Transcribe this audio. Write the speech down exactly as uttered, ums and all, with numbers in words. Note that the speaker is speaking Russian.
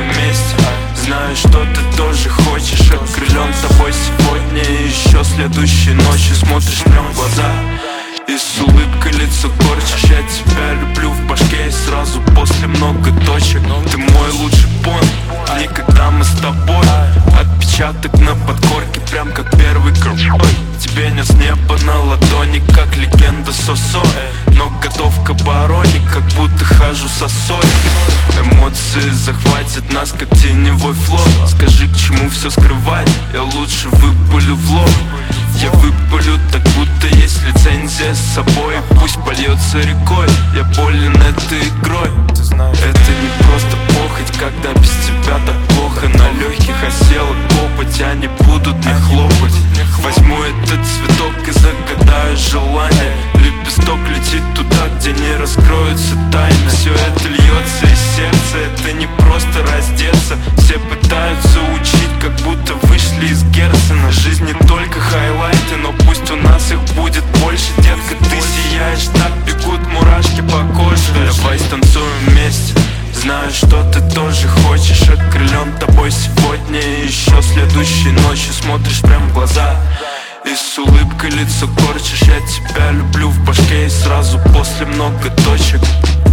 вместе. Знаю, что ты тоже хочешь, окрылен тобой сегодня и еще следующей ночью. Смотришь прям в глаза и с улыбкой лицо корчишь. Я тебя люблю в башке и сразу после много точек. Ты мой лучший понт, никогда мы с тобой. Отпечаток на подкорке, прям как первый крутой. Тебе нет неба на ладони, как легенда Сосо. Но готов к обороне, как будто хожу с осой. Эмоции захватят нас, как теневой флот. Скажи, к чему все скрывать, я лучше выпалю в лоб. Я выпалю так, будто есть лицензия с собой. Пусть польется рекой, я болен этой игрой. Это не просто похоть, когда без тебя так плохо. На легких осела копоть, они будут мне хлопать. Возьму этот цветок и загадаю желание. Лепесток летит туда, где не раскроются тайны. Все это льется из сердца, это не просто раздеться. Все пытаются учить, как будто вышли из Герцена. Жизнь не только хайлайты, но пусть у нас их будет больше. Детка, ты сияешь, так бегут мурашки по коже. Давай станцуем вместе. Знаю, что ты тоже хочешь, окрылен тобой сегодня и еще следующей ночью. Смотришь прям в глаза и с улыбкой лицо корчишь. Я тебя люблю в башке и сразу после много точек.